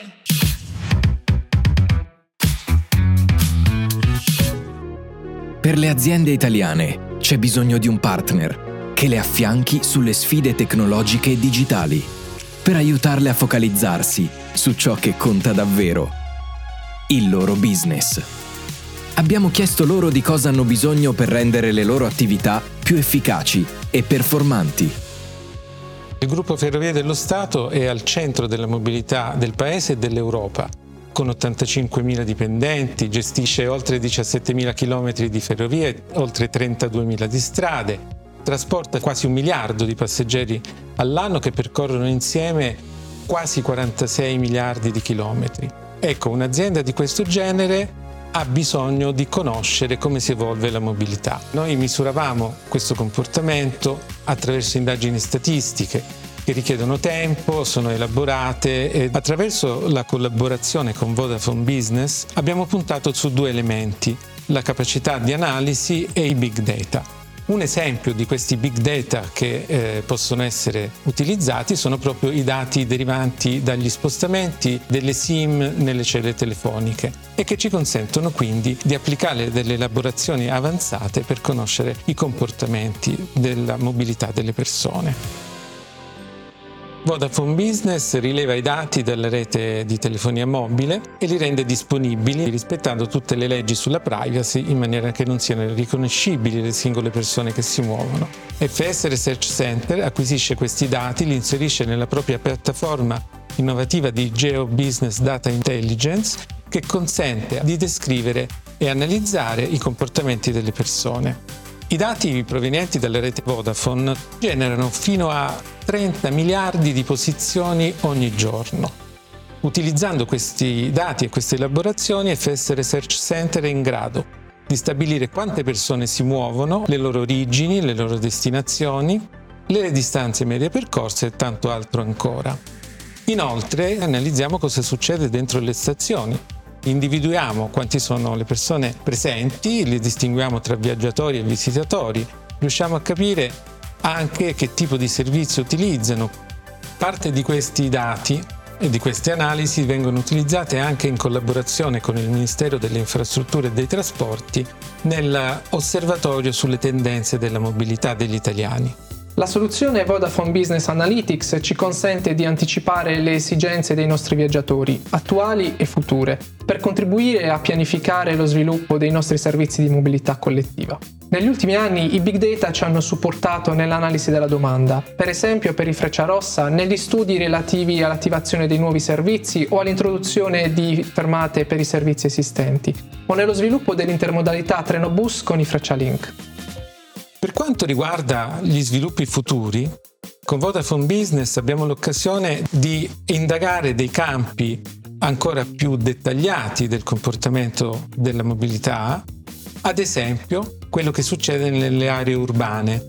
Per le aziende italiane c'è bisogno di un partner che le affianchi sulle sfide tecnologiche e digitali, per aiutarle a focalizzarsi su ciò che conta davvero, il loro business. Abbiamo chiesto loro di cosa hanno bisogno per rendere le loro attività più efficaci e performanti. Il Gruppo Ferrovie dello Stato è al centro della mobilità del Paese e dell'Europa. Con 85.000 dipendenti, gestisce oltre 17.000 chilometri di ferrovie, oltre 32.000 di strade, trasporta quasi 1 miliardo di passeggeri all'anno che percorrono insieme quasi 46 miliardi di chilometri. Ecco, un'azienda di questo genere ha bisogno di conoscere come si evolve la mobilità. Noi misuravamo questo comportamento attraverso indagini statistiche che richiedono tempo, sono elaborate e attraverso la collaborazione con Vodafone Business abbiamo puntato su 2 elementi, la capacità di analisi e i big data. Un esempio di questi big data che possono essere utilizzati sono proprio i dati derivanti dagli spostamenti delle SIM nelle celle telefoniche e che ci consentono quindi di applicare delle elaborazioni avanzate per conoscere i comportamenti della mobilità delle persone. Vodafone Business rileva i dati dalla rete di telefonia mobile e li rende disponibili rispettando tutte le leggi sulla privacy in maniera che non siano riconoscibili le singole persone che si muovono. FS Research Center acquisisce questi dati, li inserisce nella propria piattaforma innovativa di Geo Business Data Intelligence che consente di descrivere e analizzare i comportamenti delle persone. I dati provenienti dalla rete Vodafone generano fino a 30 miliardi di posizioni ogni giorno. Utilizzando questi dati e queste elaborazioni, FS Research Center è in grado di stabilire quante persone si muovono, le loro origini, le loro destinazioni, le distanze medie percorse e tanto altro ancora. Inoltre analizziamo cosa succede dentro le stazioni. Individuiamo quanti sono le persone presenti, li distinguiamo tra viaggiatori e visitatori, riusciamo a capire anche che tipo di servizio utilizzano. Parte di questi dati e di queste analisi vengono utilizzate anche in collaborazione con il Ministero delle Infrastrutture e dei Trasporti nell'osservatorio sulle tendenze della mobilità degli italiani. La soluzione Vodafone Business Analytics ci consente di anticipare le esigenze dei nostri viaggiatori, attuali e future, per contribuire a pianificare lo sviluppo dei nostri servizi di mobilità collettiva. Negli ultimi anni i big data ci hanno supportato nell'analisi della domanda, per esempio per i Frecciarossa negli studi relativi all'attivazione dei nuovi servizi o all'introduzione di fermate per i servizi esistenti, o nello sviluppo dell'intermodalità treno-bus con i Freccialink. Per quanto riguarda gli sviluppi futuri, con Vodafone Business abbiamo l'occasione di indagare dei campi ancora più dettagliati del comportamento della mobilità, ad esempio quello che succede nelle aree urbane.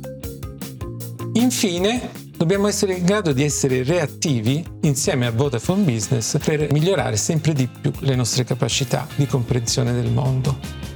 Infine, dobbiamo essere in grado di essere reattivi insieme a Vodafone Business per migliorare sempre di più le nostre capacità di comprensione del mondo.